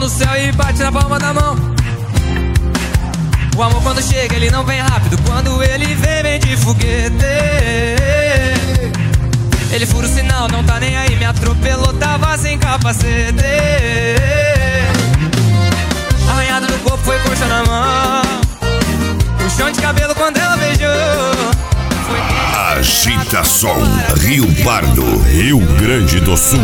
céu e bate na palma da mão. O amor quando chega ele não vem rápido, quando ele vem, vem de foguete. Ele fura o sinal, não tá nem aí, me atropelou, tava sem capacete. Arranhado no corpo, foi coxa na mão, puxão de cabelo quando ela beijou. Agitação, Rio Pardo, Rio Grande do Sul.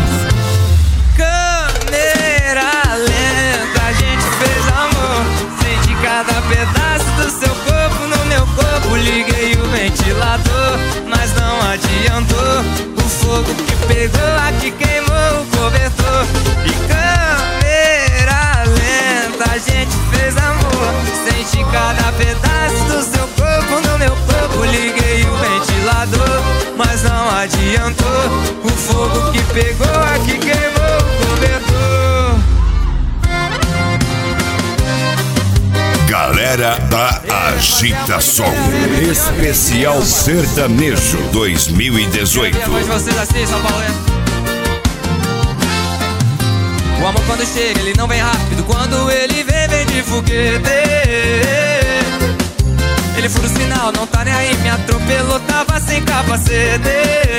Câmera lenta, a gente fez amor. Senti cada pedaço do seu corpo no meu corpo. Liguei o ventilador, mas não adiantou. O fogo que pegou aqui queimou o cobertor. E câmera lenta, a gente fez amor. Senti cada pedaço do seu corpo no meu corpo. Liguei o ventilador, mas não adiantou. O fogo que pegou aqui queimou o cobertor. Galera da Agitação, especial sertanejo 2018. Vocês assim, São Paulo. O amor quando chega ele não vem rápido, quando ele vem, vem de foguete. Ele fura o sinal, não tá nem aí, me atropelou, tava sem capacete.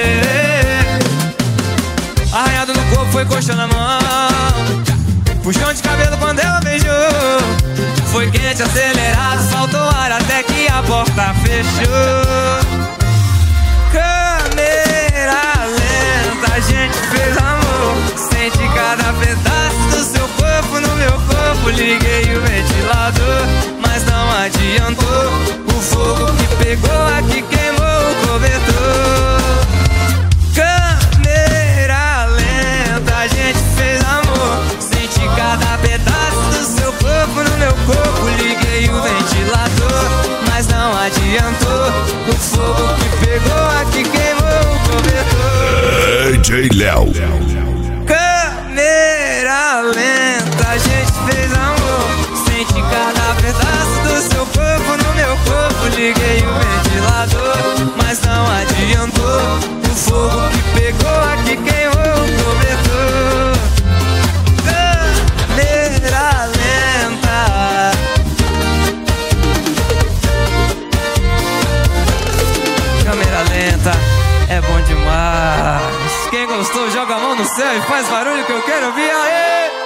Arranhado no corpo, foi coxa na mão, puxão de cabelo quando ela beijou. Foi quente, acelerado, faltou ar até que a porta fechou. Câmera lenta, a gente fez amor. Senti cada pedaço do seu corpo no meu corpo. Liguei o ventilador, mas não adiantou. O fogo que pegou aqui queimou o cobertor. Câmera lenta, a gente fez amor. Senti cada pedaço do seu corpo no meu corpo. Liguei o ventilador, mas não adiantou. O fogo que pegou aqui queimou o cobertor. DJ Léo. Câmera lenta, a gente fez amor. Senti cada pedaço do seu corpo no meu corpo. Liguei o ventilador, mas não adiantou. O fogo que pegou aqui queimou o cobertor. Câmera lenta. Câmera lenta é bom demais. Quem gostou joga a mão no céu e faz barulho que eu quero ouvir. Aê!